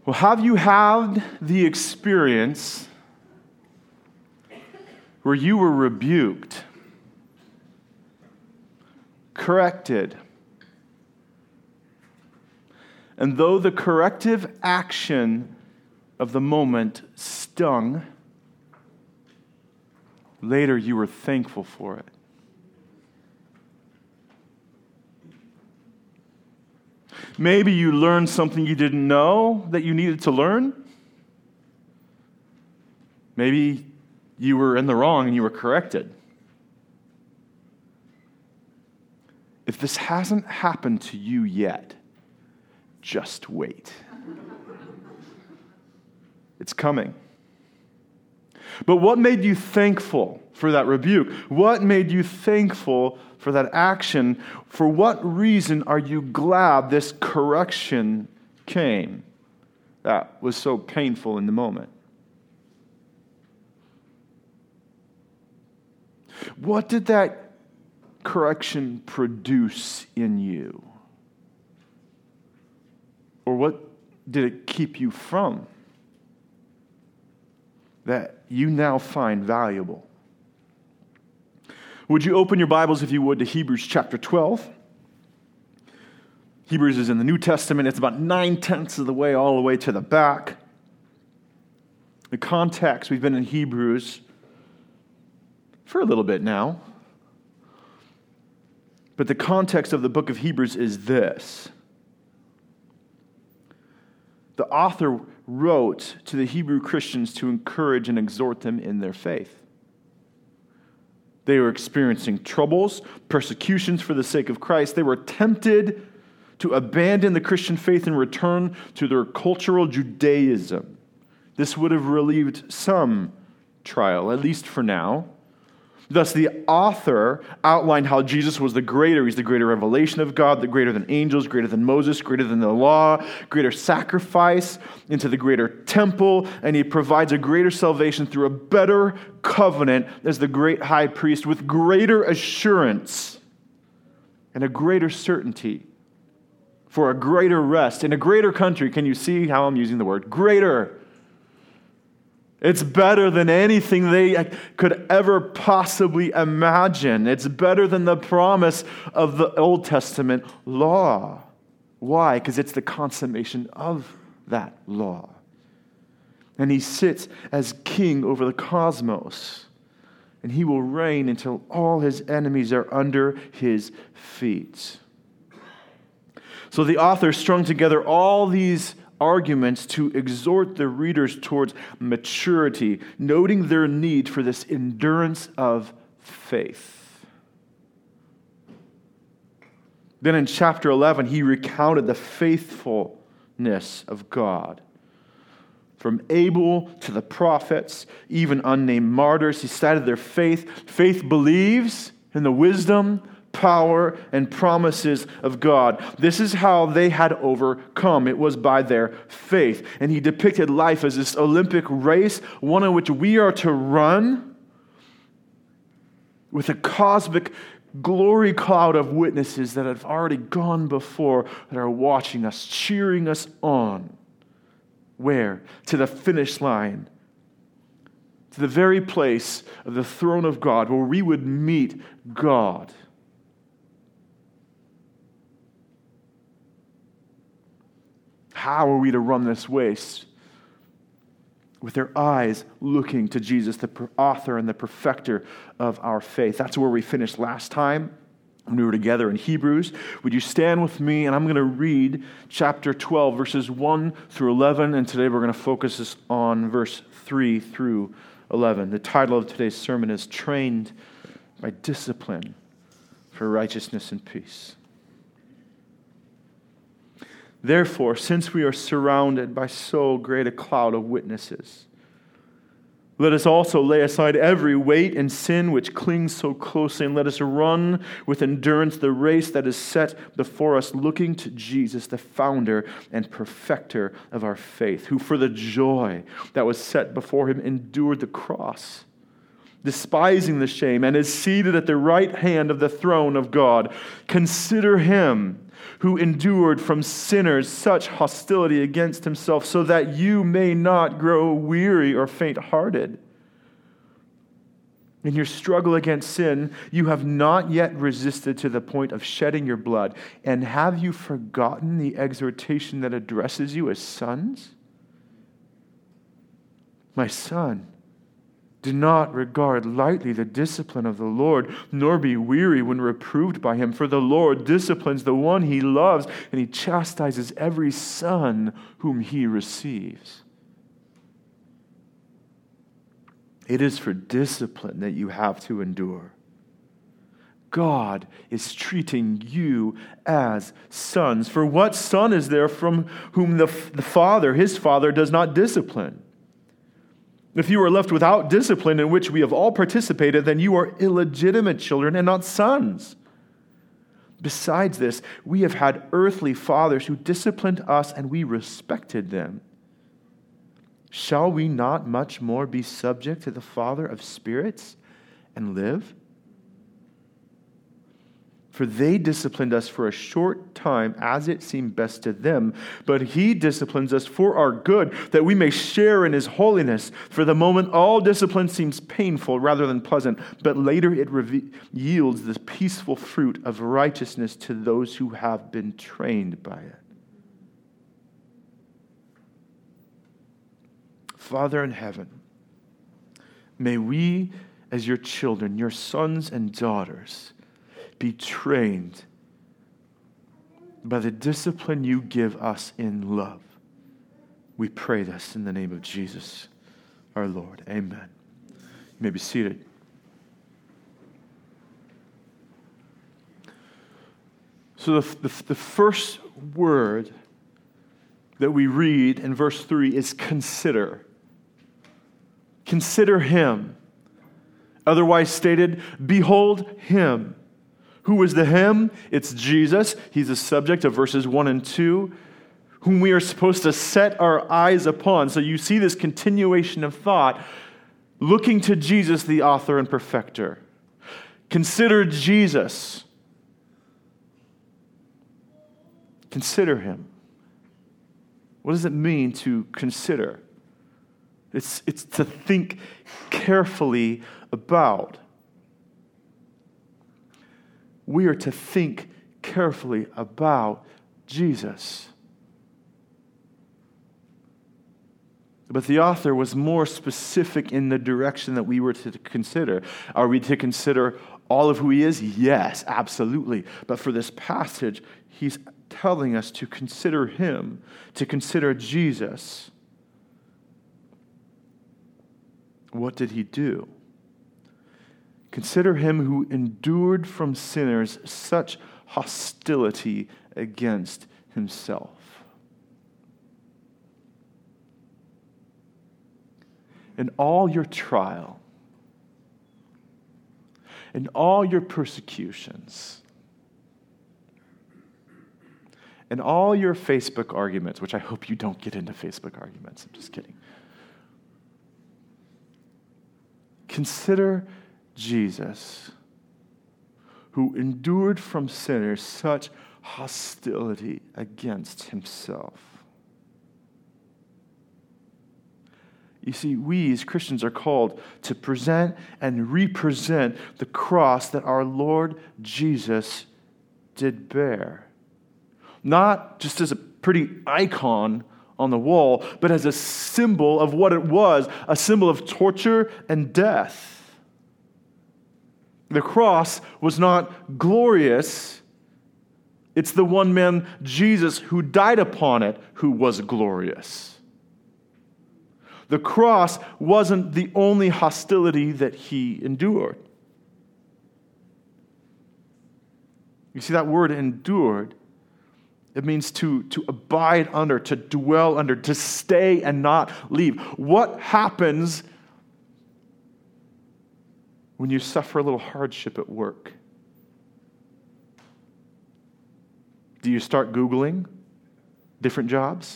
Well, have you had the experience where you were rebuked, corrected, and though the corrective action of the moment stung, later you were thankful for it? Maybe you learned something you didn't know that you needed to learn. Maybe you were in the wrong and you were corrected. If this hasn't happened to you yet, just wait. It's coming. But what made you thankful for that rebuke? What made you thankful for that action? For what reason are you glad this correction came that was so painful in the moment? What did that correction produce in you? Or what did it keep you from that you now find valuable? Would you open your Bibles, if you would, to Hebrews chapter 12? Hebrews is in the New Testament. It's about 9/10 of the way, all the way to the back. The context, we've been in Hebrews for a little bit now. But the context of the book of Hebrews is this. The author wrote to the Hebrew Christians to encourage and exhort them in their faith. They were experiencing troubles, persecutions for the sake of Christ. They were tempted to abandon the Christian faith and return to their cultural Judaism. This would have relieved some trial, at least for now. Thus, the author outlined how Jesus was the greater. He's the greater revelation of God, the greater than angels, greater than Moses, greater than the law, greater sacrifice into the greater temple, and he provides a greater salvation through a better covenant as the great high priest with greater assurance and a greater certainty for a greater rest in a greater country. Can you see how I'm using the word greater? It's better than anything they could ever possibly imagine. It's better than the promise of the Old Testament law. Why? Because it's the consummation of that law. And he sits as king over the cosmos. And he will reign until all his enemies are under his feet. So the author strung together all these arguments to exhort the readers towards maturity, noting their need for this endurance of faith. Then in chapter 11, he recounted the faithfulness of God. From Abel to the prophets, even unnamed martyrs, he cited their faith. Faith believes in the wisdom, power, and promises of God. This is how they had overcome. It was by their faith. And he depicted life as this Olympic race, one in which we are to run with a cosmic glory cloud of witnesses that have already gone before, that are watching us, cheering us on. Where? To the finish line. To the very place of the throne of God, where we would meet God. How are we to run this race? With their eyes looking to Jesus, the author and the perfecter of our faith. That's where we finished last time when we were together in Hebrews. Would you stand with me? And I'm going to read chapter 12, verses 1 through 11. And today we're going to focus on verse 3 through 11. The title of today's sermon is Trained by Discipline for Righteousness and Peace. Therefore, since we are surrounded by so great a cloud of witnesses, let us also lay aside every weight and sin which clings so closely, and let us run with endurance the race that is set before us, looking to Jesus, the founder and perfecter of our faith, who for the joy that was set before him endured the cross, despising the shame, and is seated at the right hand of the throne of God. Consider him who endured from sinners such hostility against himself, so that you may not grow weary or faint-hearted. In your struggle against sin, you have not yet resisted to the point of shedding your blood. And have you forgotten the exhortation that addresses you as sons? My son, do not regard lightly the discipline of the Lord, nor be weary when reproved by him. For the Lord disciplines the one he loves, and he chastises every son whom he receives. It is for discipline that you have to endure. God is treating you as sons. For what son is there from whom the father, his father, does not discipline? If you are left without discipline, in which we have all participated, then you are illegitimate children and not sons. Besides this, we have had earthly fathers who disciplined us, and we respected them. Shall we not much more be subject to the Father of spirits and live? For they disciplined us for a short time as it seemed best to them, but he disciplines us for our good, that we may share in his holiness. For the moment, all discipline seems painful rather than pleasant, but later it yields the peaceful fruit of righteousness to those who have been trained by it. Father in heaven, may we, as your children, your sons and daughters, be trained by the discipline you give us in love. We pray this in the name of Jesus, our Lord. Amen. You may be seated. So the first word that we read in verse 3 is consider. Consider him. Otherwise stated, behold him. Who is the him? It's Jesus. He's the subject of verses 1 and 2, whom we are supposed to set our eyes upon. So you see this continuation of thought, looking to Jesus, the author and perfecter. Consider Jesus. Consider him. What does it mean to consider? It's to think carefully about. We are to think carefully about Jesus. But the author was more specific in the direction that we were to consider. Are we to consider all of who he is? Yes, absolutely. But for this passage, he's telling us to consider him, to consider Jesus. What did he do? Consider him who endured from sinners such hostility against himself. In all your trial, in all your persecutions, in all your Facebook arguments, which I hope you don't get into Facebook arguments, I'm just kidding. Consider Jesus, who endured from sinners such hostility against himself. You see, we as Christians are called to present and represent the cross that our Lord Jesus did bear. Not just as a pretty icon on the wall, but as a symbol of what it was, a symbol of torture and death. The cross was not glorious. It's the one man, Jesus, who died upon it, who was glorious. The cross wasn't the only hostility that he endured. You see, that word endured, it means to abide under, to dwell under, to stay and not leave. What happens when you suffer a little hardship at work? Do you start Googling different jobs?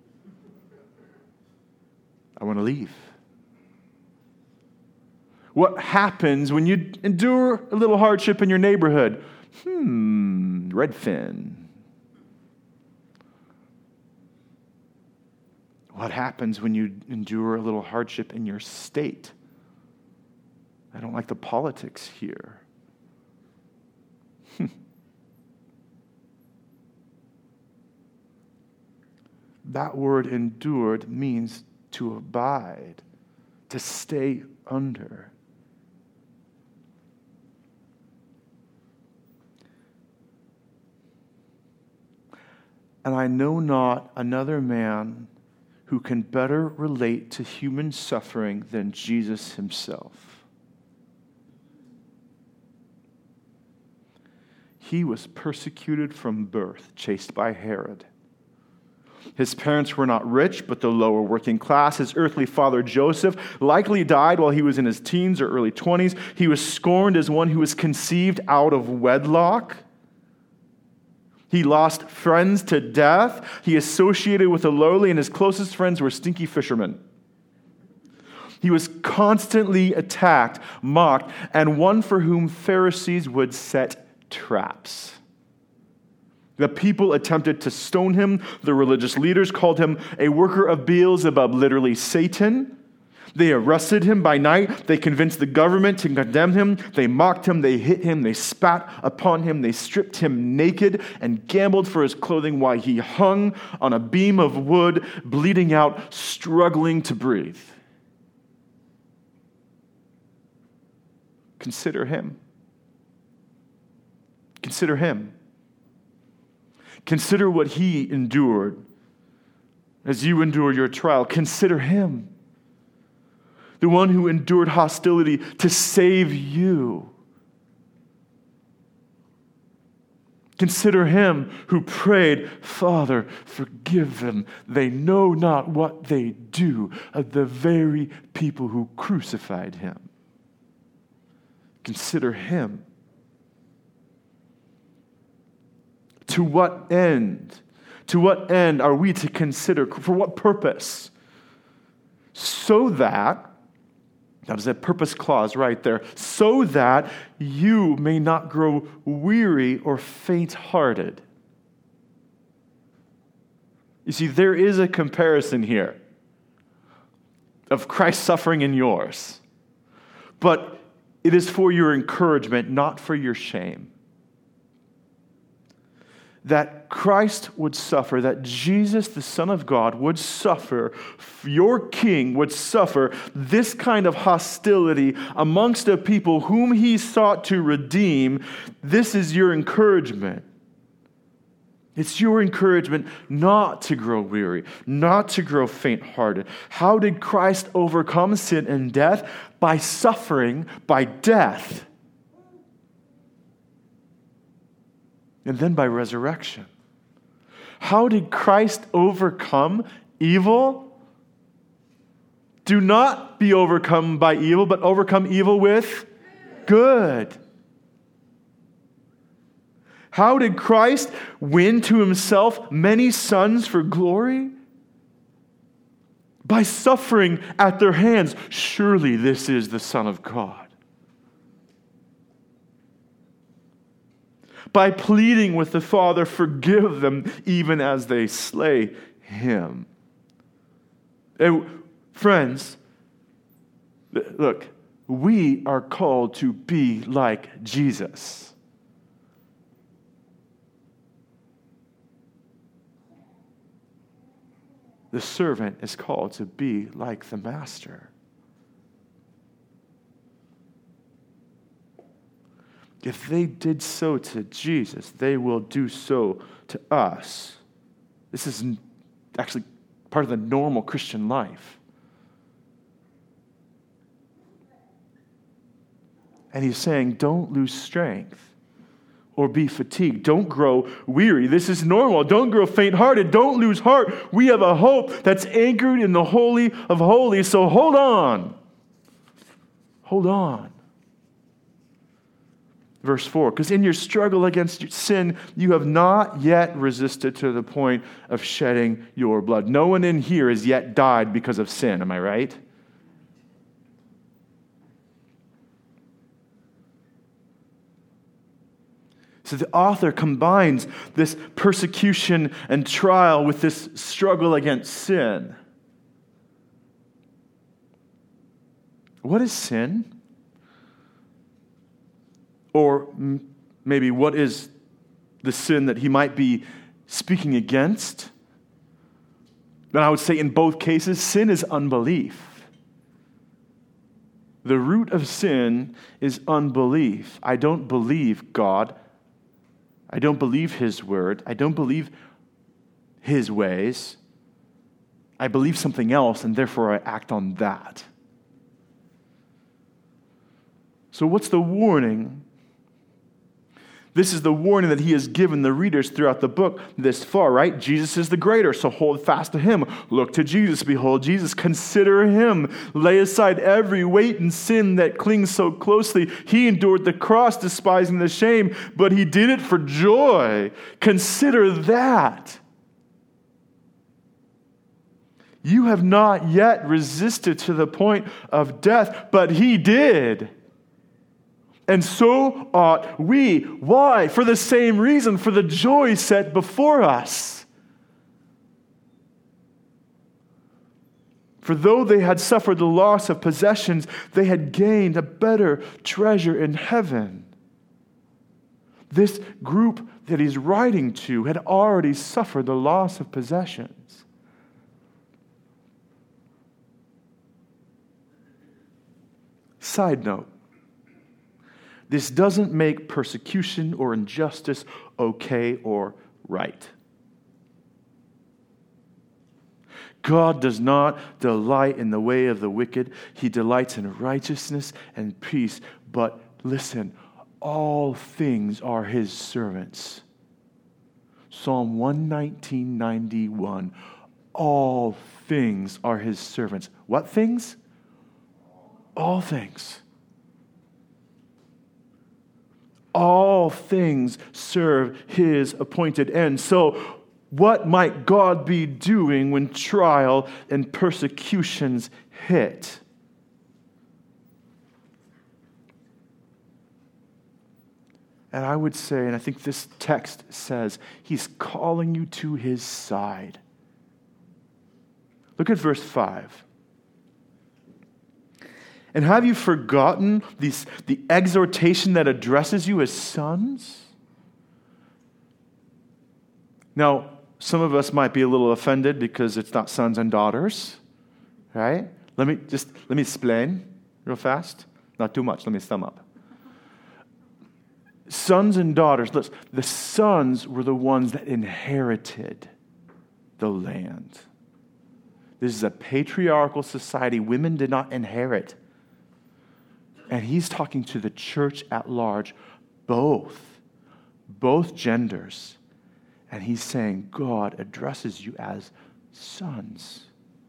I want to leave. What happens when you endure a little hardship in your neighborhood? Redfin. What happens when you endure a little hardship in your state? I don't like the politics here. That word endured means to abide, to stay under. And I know not another man who can better relate to human suffering than Jesus himself. He was persecuted from birth, chased by Herod. His parents were not rich, but the lower working class. His earthly father, Joseph, likely died while he was in his teens or early 20s. He was scorned as one who was conceived out of wedlock. He lost friends to death. He associated with the lowly, and his closest friends were stinky fishermen. He was constantly attacked, mocked, and one for whom Pharisees would set traps. The people attempted to stone him. The religious leaders called him a worker of Beelzebub, literally Satan. They arrested him by night. They convinced the government to condemn him. They mocked him. They hit him. They spat upon him. They stripped him naked and gambled for his clothing while he hung on a beam of wood, bleeding out, struggling to breathe. Consider him. Consider him. Consider what he endured as you endure your trial. Consider him, the one who endured hostility to save you. Consider him who prayed, Father, forgive them. They know not what they do, of the very people who crucified him. Consider him. To what end? To what end are we to consider? For what purpose? So that, now there's that purpose clause right there, so that you may not grow weary or faint-hearted. You see, there is a comparison here of Christ's suffering and yours. But it is for your encouragement, not for your shame. That Christ would suffer, that Jesus, the Son of God, would suffer, your King would suffer this kind of hostility amongst a people whom he sought to redeem. This is your encouragement. It's your encouragement not to grow weary, not to grow faint-hearted. How did Christ overcome sin and death? By suffering, by death. And then by resurrection. How did Christ overcome evil? Do not be overcome by evil, but overcome evil with good. How did Christ win to himself many sons for glory? By suffering at their hands. Surely this is the Son of God. By pleading with the Father, forgive them even as they slay him. And friends, look, we are called to be like Jesus. The servant is called to be like the master. If they did so to Jesus, they will do so to us. This is actually part of the normal Christian life. And he's saying, don't lose strength or be fatigued. Don't grow weary. This is normal. Don't grow faint-hearted. Don't lose heart. We have a hope that's anchored in the Holy of Holies, so hold on. Hold on. Verse 4, because in your struggle against sin, you have not yet resisted to the point of shedding your blood. No one in here has yet died because of sin, am I right? So the author combines this persecution and trial with this struggle against sin. What is sin? Or maybe what is the sin that he might be speaking against? Then I would say in both cases, sin is unbelief. The root of sin is unbelief. I don't believe God. I don't believe His word. I don't believe His ways. I believe something else, and therefore I act on that. So what's the warning? This is the warning that he has given the readers throughout the book this far, right? Jesus is the greater, so hold fast to him. Look to Jesus, behold Jesus. Consider him. Lay aside every weight and sin that clings so closely. He endured the cross, despising the shame, but he did it for joy. Consider that. You have not yet resisted to the point of death, but he did. And so ought we. Why? For the same reason, for the joy set before us. For though they had suffered the loss of possessions, they had gained a better treasure in heaven. This group that he's writing to had already suffered the loss of possessions. Side note. This doesn't make persecution or injustice okay or right. God does not delight in the way of the wicked. He delights in righteousness and peace. But listen, all things are his servants. Psalm 119:91. All things are his servants. What things? All things. All things serve his appointed end. So, what might God be doing when trial and persecutions hit? And I would say, and I think this text says, he's calling you to his side. Look at verse 5. And have you forgotten the exhortation that addresses you as sons? Now, some of us might be a little offended because it's not sons and daughters, right? Let me explain real fast. Not too much. Let me sum up. Sons and daughters. Listen, the sons were the ones that inherited the land. This is a patriarchal society. Women did not inherit. And he's talking to the church at large, both genders. And he's saying God addresses you as sons,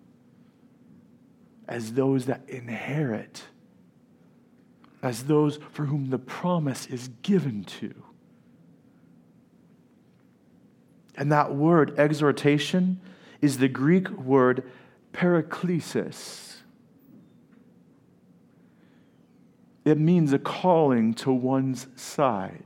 as those that inherit, as those for whom the promise is given to. And that word, exhortation, is the Greek word paraklesis. It means a calling to one's side.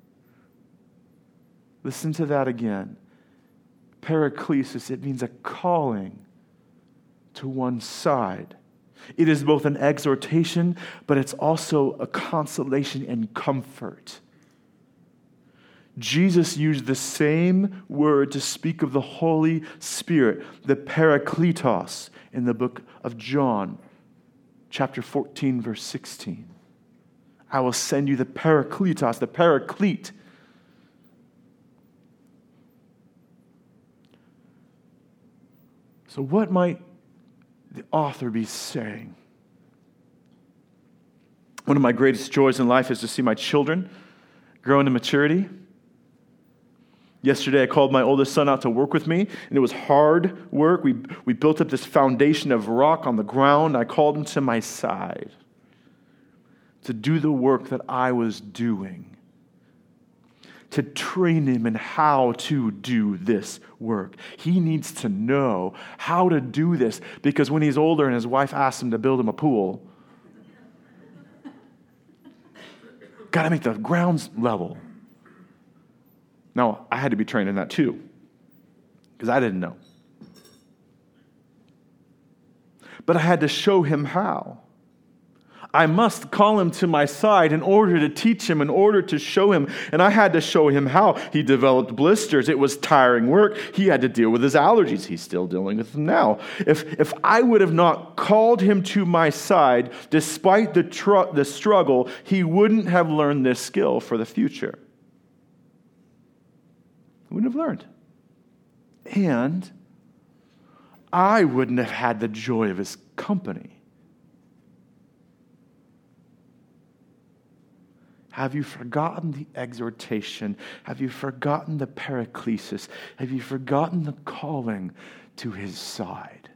Listen to that again. Paraklesis, it means a calling to one's side. It is both an exhortation, but it's also a consolation and comfort. Jesus used the same word to speak of the Holy Spirit, the Parakletos, in the book of John, chapter 14, verse 16. I will send you the Parakletos, the Paraclete. So what might the author be saying? One of my greatest joys in life is to see my children grow into maturity. Yesterday, I called my oldest son out to work with me, and it was hard work. We built up this foundation of rock on the ground. I called him to my side to do the work that I was doing, to train him in how to do this work. He needs to know how to do this, because when he's older and his wife asks him to build him a pool, got to make the grounds level. Now, I had to be trained in that too, because I didn't know. But I had to show him how. I must call him to my side in order to teach him, in order to show him. And I had to show him how. He developed blisters. It was tiring work. He had to deal with his allergies. He's still dealing with them now. If I would have not called him to my side, despite the struggle, he wouldn't have learned this skill for the future. He wouldn't have learned. And I wouldn't have had the joy of his company. Have you forgotten the exhortation? Have you forgotten the paraclesis? Have you forgotten the calling to his side?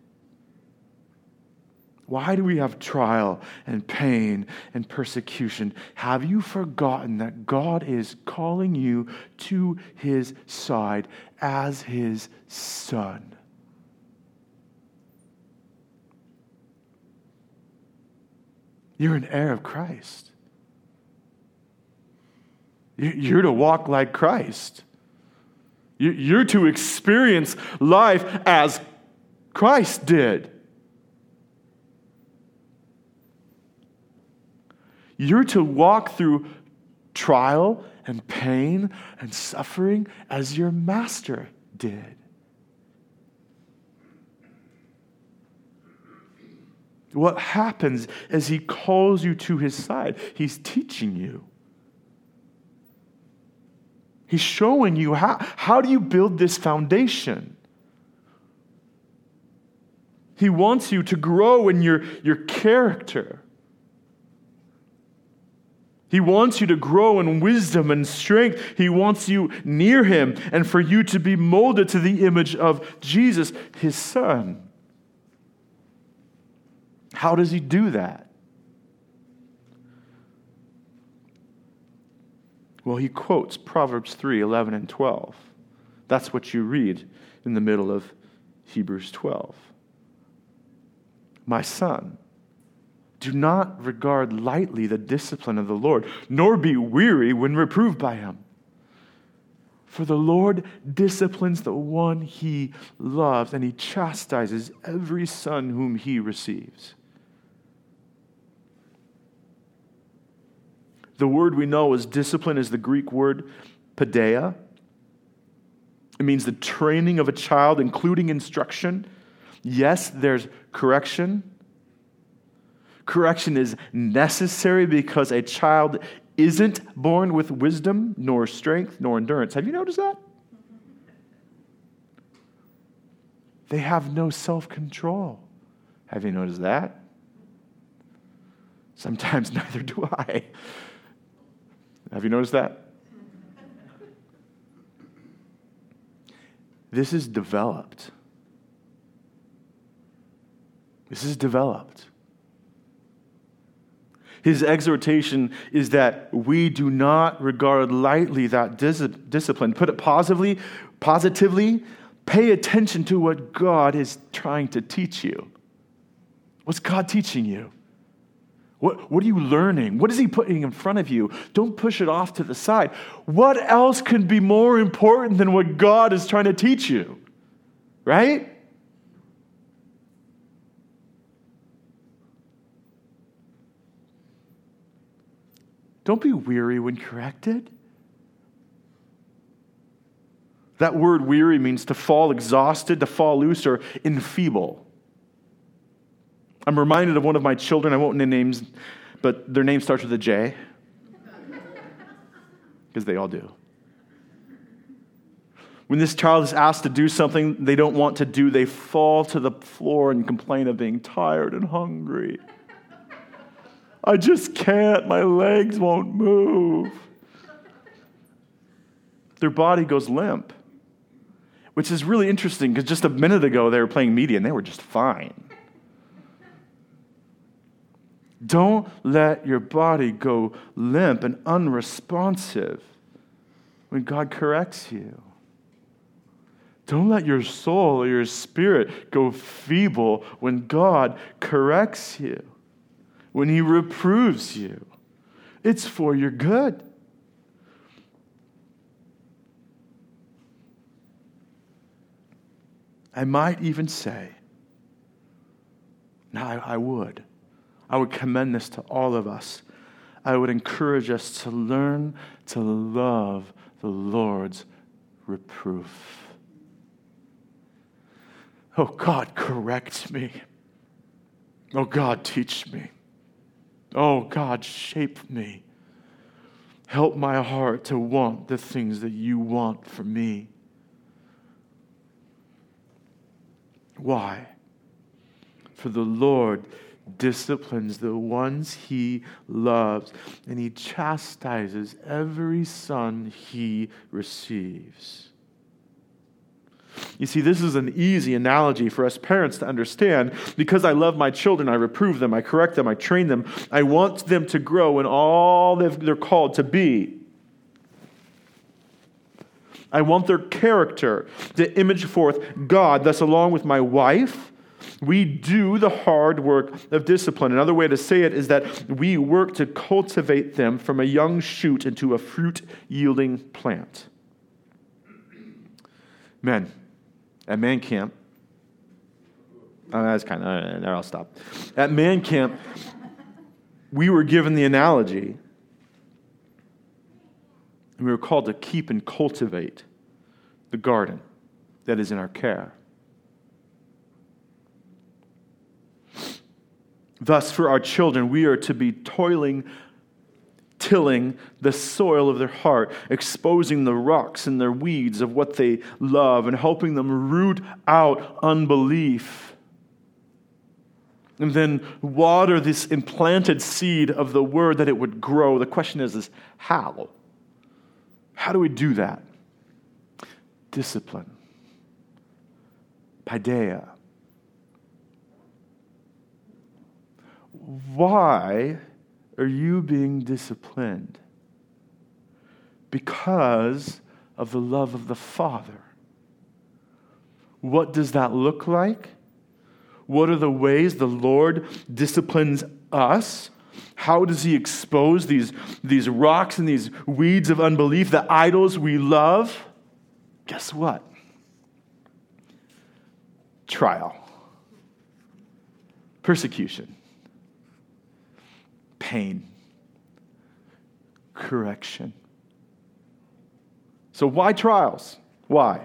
Why do we have trial and pain and persecution? Have you forgotten that God is calling you to his side as his son? You're an heir of Christ. You're to walk like Christ. You're to experience life as Christ did. You're to walk through trial and pain and suffering as your master did. What happens is he calls you to his side. He's teaching you. He's showing you how do you build this foundation. He wants you to grow in your character. He wants you to grow in wisdom and strength. He wants you near him and for you to be molded to the image of Jesus, his son. How does he do that? Well, he quotes Proverbs 3:11 and 12. That's what you read in the middle of Hebrews 12. My son, do not regard lightly the discipline of the Lord, nor be weary when reproved by him. For the Lord disciplines the one he loves, and he chastises every son whom he receives. The word we know as discipline is the Greek word paideia. It means the training of a child, including instruction. Yes, there's correction. Correction is necessary because a child isn't born with wisdom, nor strength, nor endurance. Have you noticed that? They have no self-control. Have you noticed that? Sometimes neither do I. Have you noticed that? This is developed. This is developed. His exhortation is that we do not regard lightly that discipline. Put it positively, pay attention to what God is trying to teach you. What's God teaching you? What are you learning? What is he putting in front of you? Don't push it off to the side. What else can be more important than what God is trying to teach you? Right? Don't be weary when corrected. That word weary means to fall exhausted, to fall loose, or enfeeble. I'm reminded of one of my children. I won't name names, but their name starts with a J. Because they all do. When this child is asked to do something they don't want to do, they fall to the floor and complain of being tired and hungry. I just can't. My legs won't move. Their body goes limp, which is really interesting because just a minute ago they were playing media and they were just fine. Don't let your body go limp and unresponsive when God corrects you. Don't let your soul or your spirit go feeble when God corrects you, when he reproves you. It's for your good. I might even say, now I would I would commend this to all of us. I would encourage us to learn to love the Lord's reproof. Oh God, correct me. Oh God, teach me. Oh God, shape me. Help my heart to want the things that you want for me. Why? For the Lord disciplines the ones he loves, and he chastises every son he receives. You see, this is an easy analogy for us parents to understand. Because I love my children, I reprove them, I correct them, I train them. I want them to grow in all they're called to be. I want their character to image forth God. Thus, along with my wife, we do the hard work of discipline. Another way to say it is that we work to cultivate them from a young shoot into a fruit-yielding plant. Men, at man camp, that's kind of, there I'll stop. At man camp, we were given the analogy, and we were called to keep and cultivate the garden that is in our care. Thus, for our children, we are to be tilling the soil of their heart, exposing the rocks and their weeds of what they love, and helping them root out unbelief. And then water this implanted seed of the word that it would grow. The question is how? How do we do that? Discipline. Paideia. Why are you being disciplined? Because of the love of the Father. What does that look like? What are the ways the Lord disciplines us? How does he expose these rocks and these weeds of unbelief, the idols we love? Guess what? Trial. Persecution. Pain. Correction. So why trials? Why?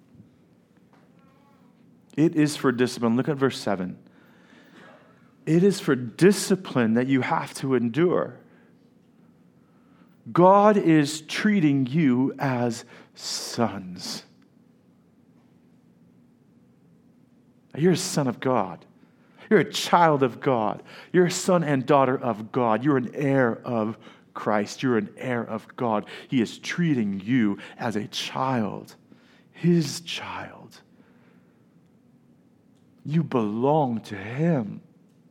It is for discipline. Look at verse 7. It is for discipline that you have to endure. God is treating you as sons. You're a son of God. You're a child of God. You're a son and daughter of God. You're an heir of Christ. You're an heir of God. He is treating you as a child, his child. You belong to him.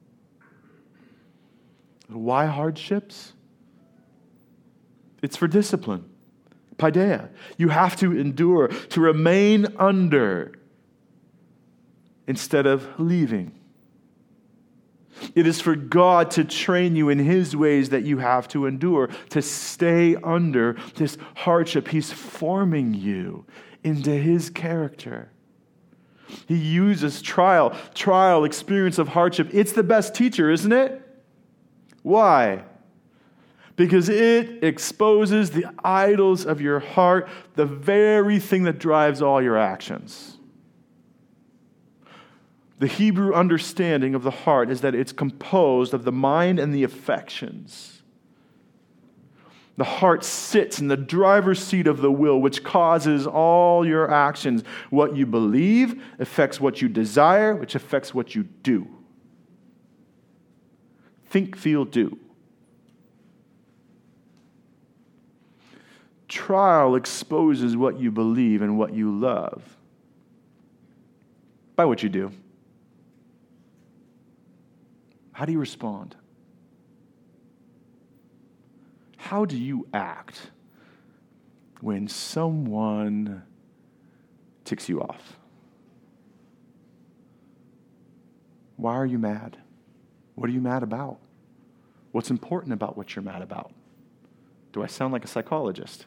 Why hardships? It's for discipline. Paideia. You have to endure, to remain under instead of leaving. It is for God to train you in his ways that you have to endure, to stay under this hardship. He's forming you into his character. He uses trial, experience of hardship. It's the best teacher, isn't it? Why? Because it exposes the idols of your heart, the very thing that drives all your actions. The Hebrew understanding of the heart is that it's composed of the mind and the affections. The heart sits in the driver's seat of the will, which causes all your actions. What you believe affects what you desire, which affects what you do. Think, feel, do. Trial exposes what you believe and what you love by what you do. How do you respond? How do you act when someone ticks you off? Why are you mad? What are you mad about? What's important about what you're mad about? Do I sound like a psychologist?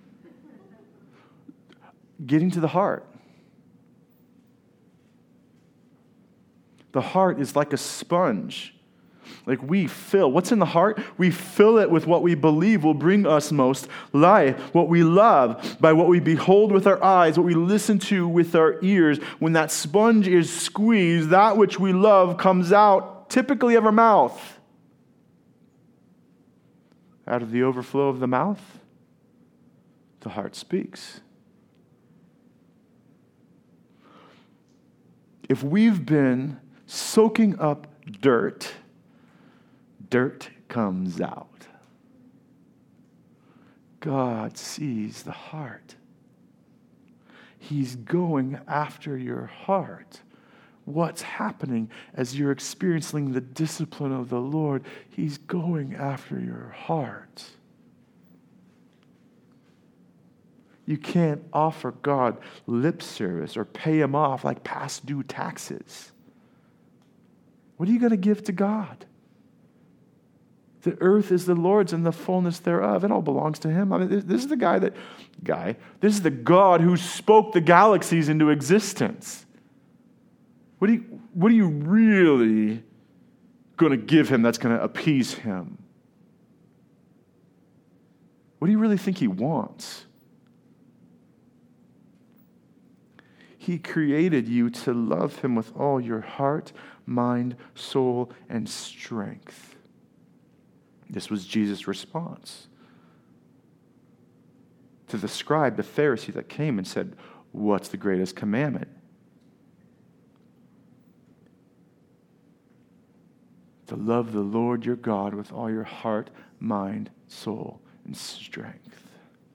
Getting to the heart. The heart is like a sponge. Like what's in the heart? We fill it with what we believe will bring us most life, what we love by what we behold with our eyes, what we listen to with our ears. When that sponge is squeezed, that which we love comes out, typically of our mouth. Out of the overflow of the mouth, the heart speaks. If we've been soaking up dirt comes out. God sees the heart. He's going after your heart. What's happening as you're experiencing the discipline of the Lord? He's going after your heart. You can't offer God lip service or pay him off like past due taxes. What are you going to give to God? The earth is the Lord's and the fullness thereof. It all belongs to him. I mean, this is the this is the God who spoke the galaxies into existence. What are you really going to give him that's going to appease him? What do you really think he wants? He created you to love him with all your heart, mind, soul, and strength. This was Jesus' response to the scribe, the Pharisee that came and said, "What's the greatest commandment?" To love the Lord your God with all your heart, mind, soul, and strength.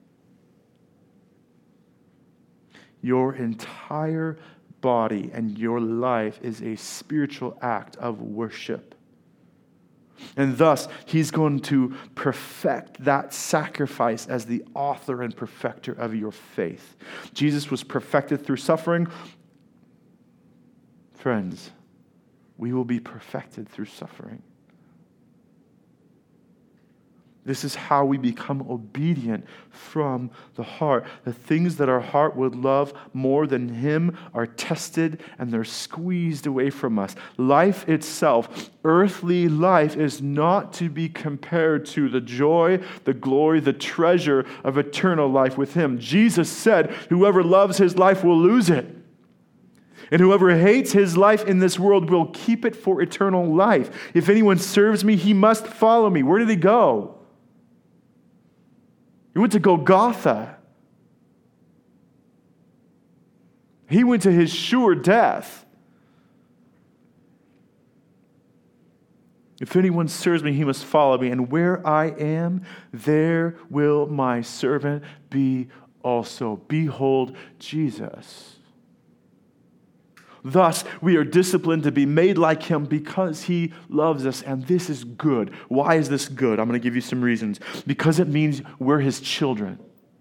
Your entire body and your life is a spiritual act of worship. And thus, he's going to perfect that sacrifice as the author and perfecter of your faith. Jesus was perfected through suffering. Friends, we will be perfected through suffering. This is how we become obedient from the heart. The things that our heart would love more than him are tested and they're squeezed away from us. Life itself, earthly life, is not to be compared to the joy, the glory, the treasure of eternal life with him. Jesus said, "Whoever loves his life will lose it. And whoever hates his life in this world will keep it for eternal life. If anyone serves me, he must follow me." Where did he go? He went to Golgotha. He went to his sure death. If anyone serves me, he must follow me. And where I am, there will my servant be also. Behold Jesus. Thus, we are disciplined to be made like him because he loves us, and this is good. Why is this good? I'm going to give you some reasons. Because it means we're his children.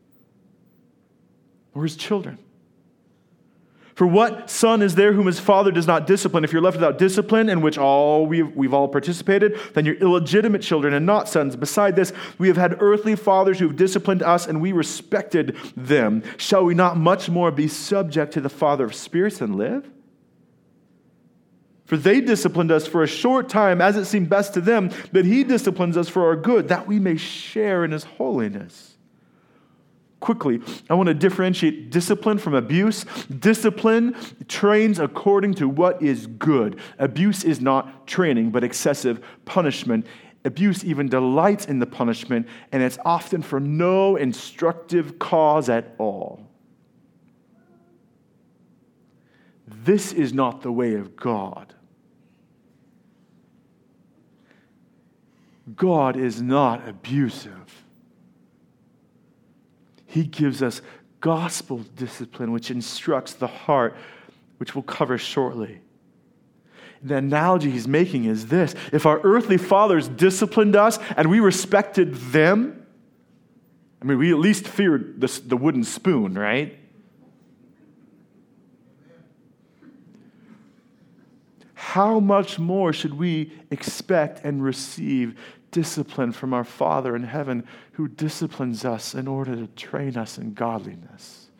We're his children. For what son is there whom his father does not discipline? If you're left without discipline, in which we've all participated, then you're illegitimate children and not sons. Beside this, we have had earthly fathers who have disciplined us, and we respected them. Shall we not much more be subject to the Father of spirits and live? For they disciplined us for a short time as it seemed best to them, but he disciplines us for our good, that we may share in his holiness. Quickly, I want to differentiate discipline from abuse. Discipline trains according to what is good. Abuse is not training, but excessive punishment. Abuse even delights in the punishment, and it's often for no instructive cause at all. This is not the way of God. God is not abusive. He gives us gospel discipline, which instructs the heart, which we'll cover shortly. The analogy he's making is this: if our earthly fathers disciplined us and we respected them, I mean, we at least feared the wooden spoon, right? How much more should we expect and receive discipline from our Father in heaven, who disciplines us in order to train us in godliness?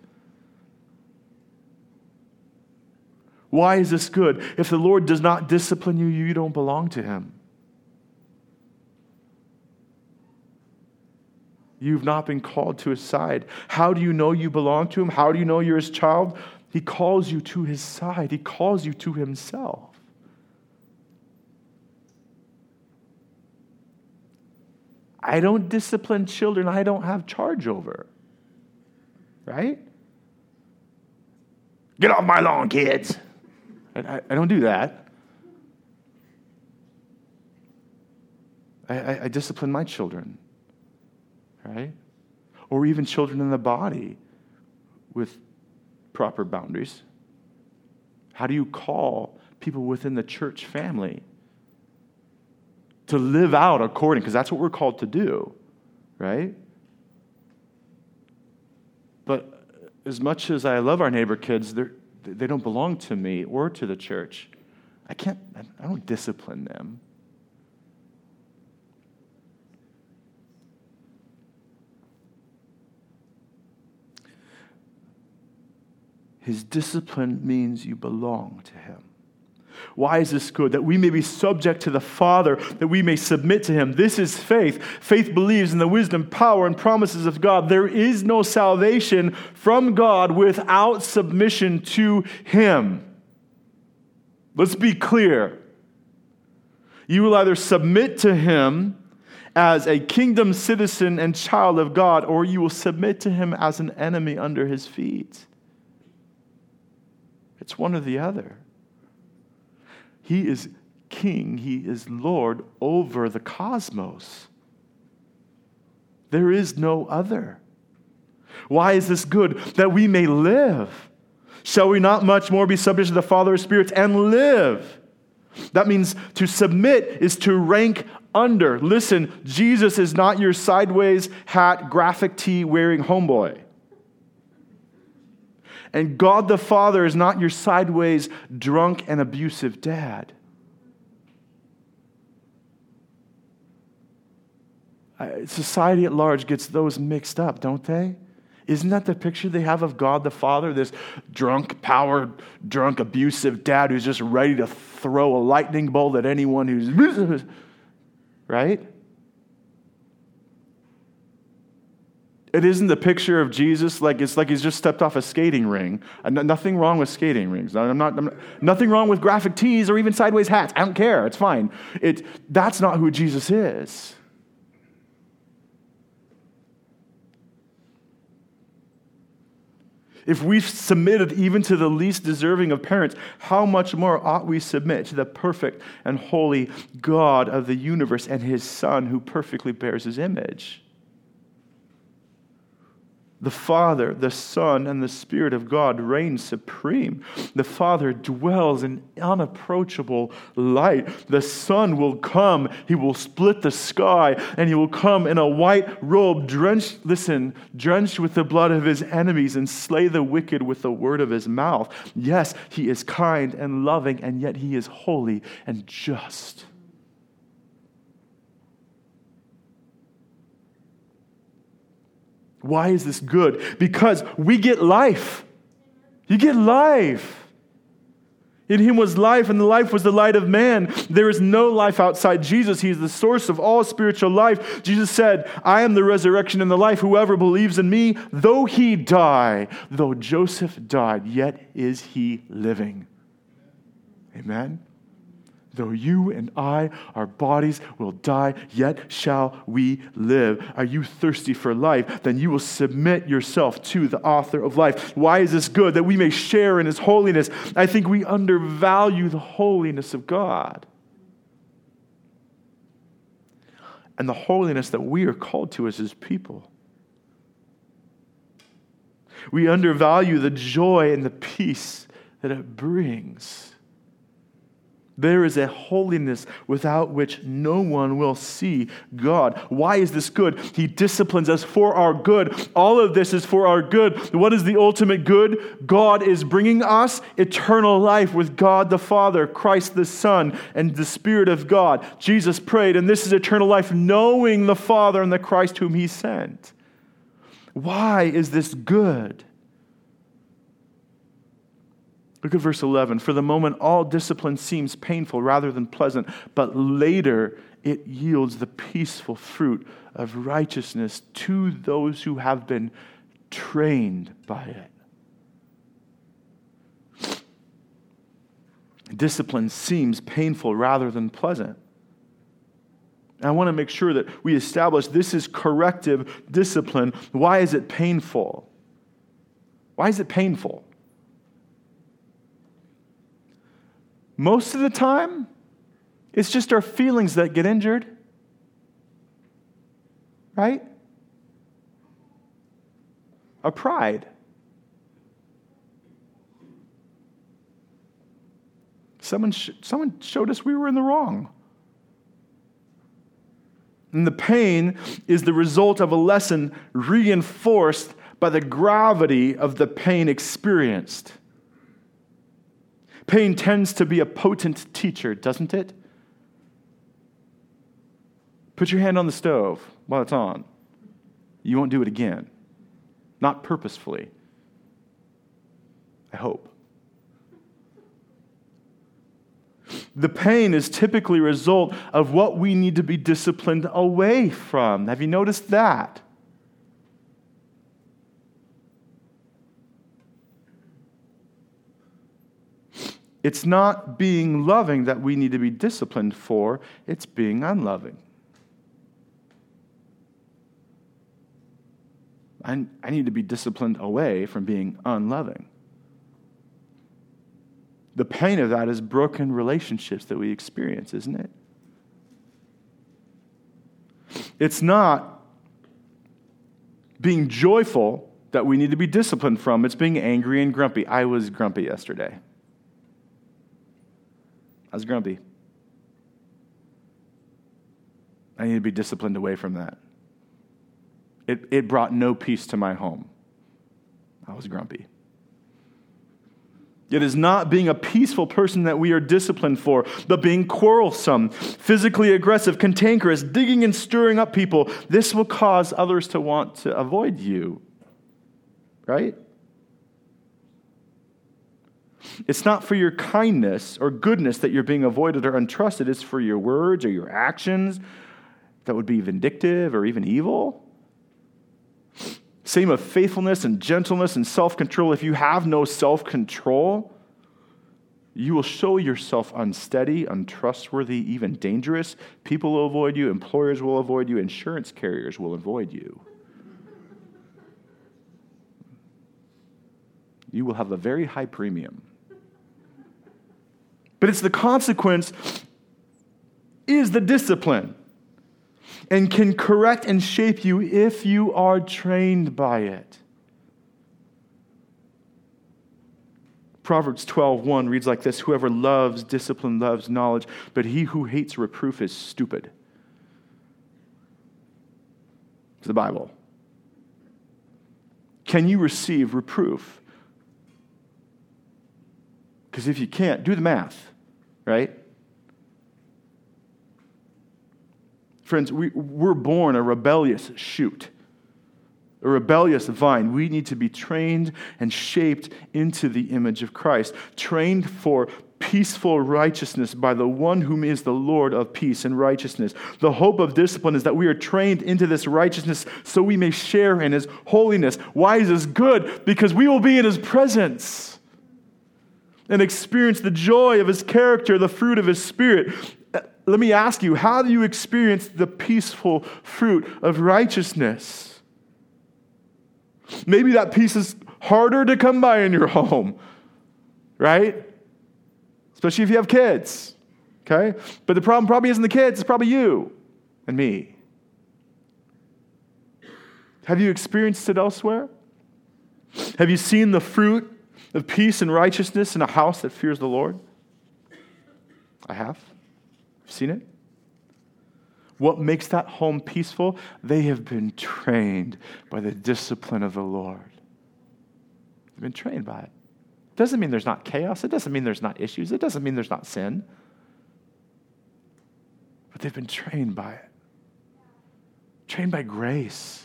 Why is this good? If the Lord does not discipline you, you don't belong to him. You've not been called to his side. How do you know you belong to him? How do you know you're his child? He calls you to his side. He calls you to himself. I don't discipline children I don't have charge over. Right? Get off my lawn, kids. I don't do that. I discipline my children. Right? Or even children in the body with proper boundaries. How do you call people within the church family to live out according, because that's what we're called to do, right? But as much as I love our neighbor kids, they don't belong to me or to the church. I don't discipline them. His discipline means you belong to him. Why is this good? That we may be subject to the Father, that we may submit to him. This is faith. Faith believes in the wisdom, power, and promises of God. There is no salvation from God without submission to him. Let's be clear. You will either submit to him as a kingdom citizen and child of God, or you will submit to him as an enemy under his feet. It's one or the other. He is king. He is Lord over the cosmos. There is no other. Why is this good? That we may live. Shall we not much more be subject to the Father of spirits and live? That means to submit is to rank under. Listen, Jesus is not your sideways hat, graphic tee wearing homeboy. And God the Father is not your sideways, drunk and abusive dad. Society at large gets those mixed up, don't they? Isn't that the picture they have of God the Father? This drunk, abusive dad who's just ready to throw a lightning bolt at anyone who's... Right? It isn't the picture of Jesus like he's just stepped off a skating ring. Nothing wrong with skating rings. Nothing wrong with graphic tees or even sideways hats. I don't care. It's fine. That's not who Jesus is. If we've submitted even to the least deserving of parents, how much more ought we submit to the perfect and holy God of the universe and his Son who perfectly bears his image? The Father, the Son, and the Spirit of God reign supreme. The Father dwells in unapproachable light. The Son will come. He will split the sky, and he will come in a white robe, drenched with the blood of his enemies, and slay the wicked with the word of his mouth. Yes, he is kind and loving, and yet he is holy and just. Why is this good? Because we get life. You get life. In him was life, and the life was the light of man. There is no life outside Jesus. He is the source of all spiritual life. Jesus said, I am the resurrection and the life. Whoever believes in me, though he die, though Joseph died, yet is he living. Amen? Though you and I, our bodies will die, yet shall we live. Are you thirsty for life? Then you will submit yourself to the author of life. Why is this good? That we may share in his holiness. I think we undervalue the holiness of God. And the holiness that we are called to as his people. We undervalue the joy and the peace that it brings. There is a holiness without which no one will see God. Why is this good? He disciplines us for our good. All of this is for our good. What is the ultimate good? God is bringing us eternal life with God the Father, Christ the Son, and the Spirit of God. Jesus prayed, and this is eternal life, knowing the Father and the Christ whom he sent. Why is this good? Look at verse 11. For the moment, all discipline seems painful rather than pleasant, but later it yields the peaceful fruit of righteousness to those who have been trained by it. Discipline seems painful rather than pleasant. I want to make sure that we establish this is corrective discipline. Why is it painful? Why is it painful? Most of the time, it's just our feelings that get injured. Right? Our pride. Someone showed us we were in the wrong. And the pain is the result of a lesson reinforced by the gravity of the pain experienced. Pain tends to be a potent teacher, doesn't it? Put your hand on the stove while it's on. You won't do it again. Not purposefully. I hope. The pain is typically a result of what we need to be disciplined away from. Have you noticed that? It's not being loving that we need to be disciplined for, it's being unloving. I need to be disciplined away from being unloving. The pain of that is broken relationships that we experience, isn't it? It's not being joyful that we need to be disciplined from. It's being angry and grumpy. I was grumpy yesterday. I was grumpy. I need to be disciplined away from that. It brought no peace to my home. I was grumpy. It is not being a peaceful person that we are disciplined for, but being quarrelsome, physically aggressive, cantankerous, digging and stirring up people. This will cause others to want to avoid you. Right? It's not for your kindness or goodness that you're being avoided or untrusted. It's for your words or your actions that would be vindictive or even evil. Same of faithfulness and gentleness and self-control. If you have no self-control, you will show yourself unsteady, untrustworthy, even dangerous. People will avoid you. Employers will avoid you. Insurance carriers will avoid you. You will have a very high premium. But it's the consequence is the discipline and can correct and shape you if you are trained by it. Proverbs 12:1 reads like this: whoever loves discipline loves knowledge, but he who hates reproof is stupid. It's the Bible. Can you receive reproof? Because if you can't, do the math, right? Friends, we're born a rebellious shoot, a rebellious vine. We need to be trained and shaped into the image of Christ, trained for peaceful righteousness by the one whom is the Lord of peace and righteousness. The hope of discipline is that we are trained into this righteousness so we may share in His holiness. Why is this good? Because we will be in His presence and experience the joy of His character, the fruit of His Spirit. Let me ask you, how do you experience the peaceful fruit of righteousness? Maybe that peace is harder to come by in your home, right? Especially if you have kids, okay? But the problem probably isn't the kids, it's probably you and me. Have you experienced it elsewhere? Have you seen the fruit of peace and righteousness in a house that fears the Lord? I have. I've seen it. What makes that home peaceful? They have been trained by the discipline of the Lord. They've been trained by it. Doesn't mean there's not chaos. It doesn't mean there's not issues. It doesn't mean there's not sin. But they've been trained by it. Trained by grace.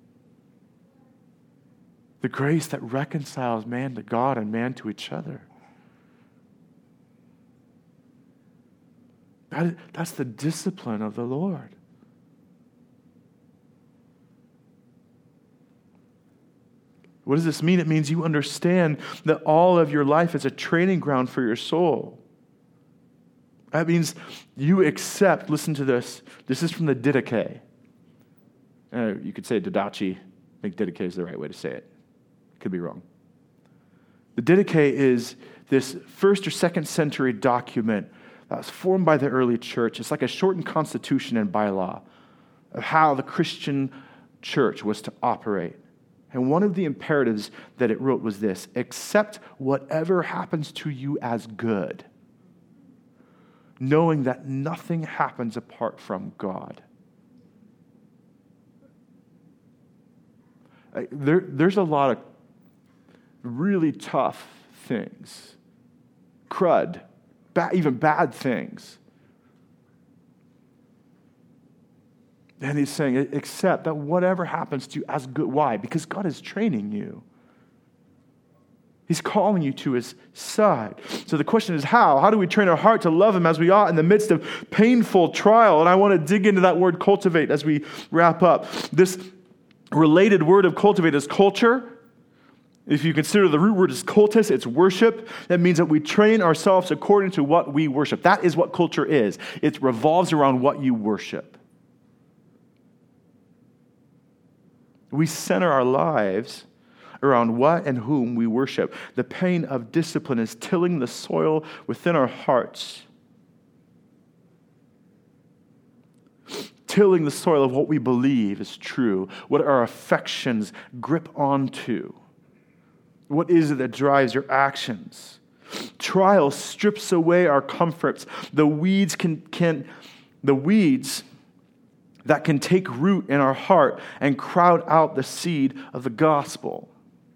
The grace that reconciles man to God and man to each other. That's the discipline of the Lord. What does this mean? It means you understand that all of your life is a training ground for your soul. That means you accept, listen to this. This is from the Didache. You could say Didache. I think Didache is the right way to say it. Could be wrong. The Didache is this 1st or 2nd century document that was formed by the early church. It's like a shortened constitution and bylaw of how the Christian church was to operate. And one of the imperatives that it wrote was this: accept whatever happens to you as good, knowing that nothing happens apart from God. There's a lot of really tough things, crud, even bad things. And he's saying, accept that whatever happens to you as good. Why? Because God is training you. He's calling you to his side. So the question is how? How do we train our heart to love him as we ought in the midst of painful trial? And I want to dig into that word cultivate as we wrap up. This related word of cultivate is culture. If you consider the root word is cultus, it's worship. That means that we train ourselves according to what we worship. That is what culture is. It revolves around what you worship. We center our lives around what and whom we worship. The pain of discipline is tilling the soil within our hearts. Tilling the soil of what we believe is true, what our affections grip onto. What is it that drives your actions? Trial strips away our comforts. The weeds that can take root in our heart and crowd out the seed of the gospel.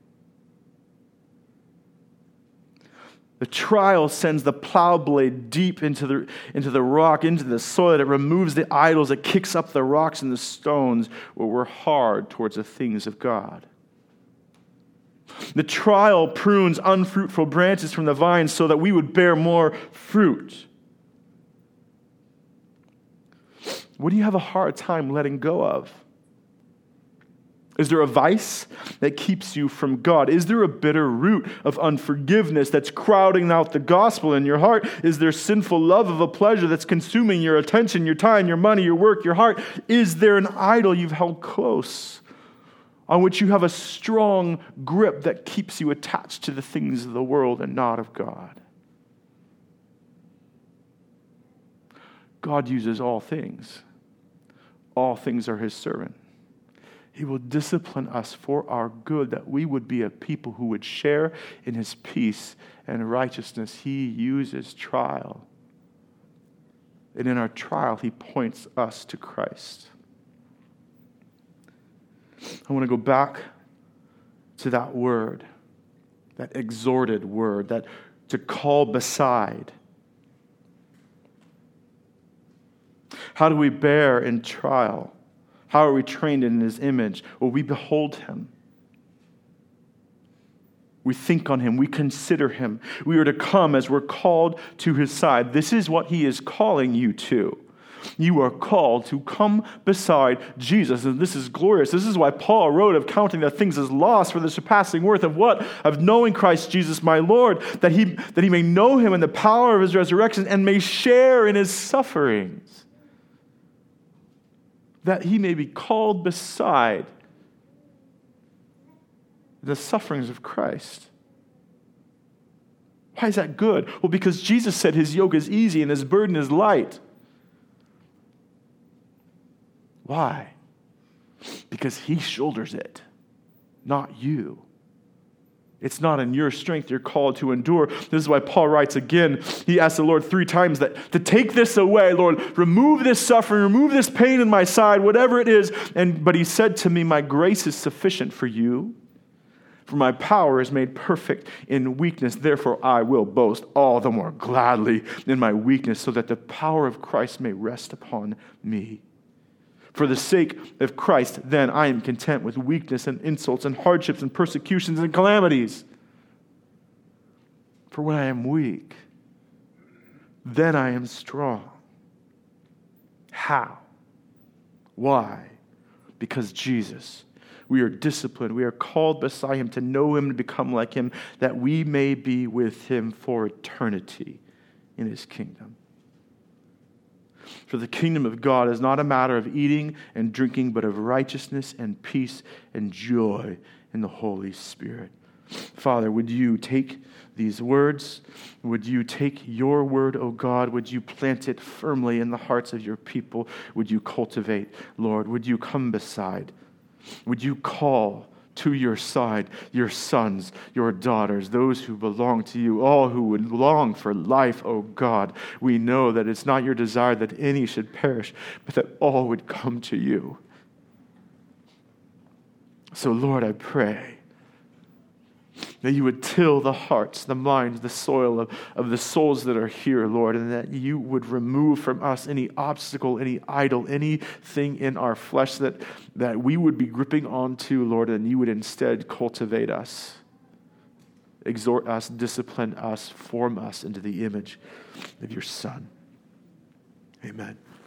The trial sends the plow blade deep into the rock, into the soil. It removes the idols. It kicks up the rocks and the stones where we're hard towards the things of God. The trial prunes unfruitful branches from the vine so that we would bear more fruit. What do you have a hard time letting go of? Is there a vice that keeps you from God? Is there a bitter root of unforgiveness that's crowding out the gospel in your heart? Is there sinful love of a pleasure that's consuming your attention, your time, your money, your work, your heart? Is there an idol you've held close on which you have a strong grip that keeps you attached to the things of the world and not of God? God uses all things. All things are his servant. He will discipline us for our good, that we would be a people who would share in his peace and righteousness. He uses trial. And in our trial, he points us to Christ. I want to go back to that word, that exhorted word, that to call beside. How do we bear in trial? How are we trained in his image? Well, we behold him. We think on him. We consider him. We are to come as we're called to his side. This is what he is calling you to. You are called to come beside Jesus. And this is glorious. This is why Paul wrote of counting the things as lost for the surpassing worth of what? Of knowing Christ Jesus my Lord, that he may know him in the power of his resurrection and may share in his sufferings. That he may be called beside the sufferings of Christ. Why is that good? Well, because Jesus said his yoke is easy and his burden is light. Why? Because he shoulders it, not you. It's not in your strength you're called to endure. This is why Paul writes again. He asked the Lord 3 times that to take this away, Lord, remove this suffering, remove this pain in my side, whatever it is. But he said to me, my grace is sufficient for you, for my power is made perfect in weakness. Therefore, I will boast all the more gladly in my weakness, so that the power of Christ may rest upon me. For the sake of Christ, then, I am content with weakness and insults and hardships and persecutions and calamities. For when I am weak, then I am strong. How? Why? Because Jesus. We are disciplined. We are called beside him to know him and become like him, that we may be with him for eternity in his kingdom. For the kingdom of God is not a matter of eating and drinking, but of righteousness and peace and joy in the Holy Spirit. Father, would you take these words? Would you take your word, O God? Would you plant it firmly in the hearts of your people? Would you cultivate, Lord? Would you come beside? Would you call to your side your sons, your daughters, those who belong to you, all who would long for life, O God? We know that it's not your desire that any should perish, but that all would come to you. So, Lord, I pray that you would till the hearts, the minds, the soil of the souls that are here, Lord, and that you would remove from us any obstacle, any idol, anything in our flesh that we would be gripping onto, Lord, and you would instead cultivate us, exhort us, discipline us, form us into the image of your Son. Amen.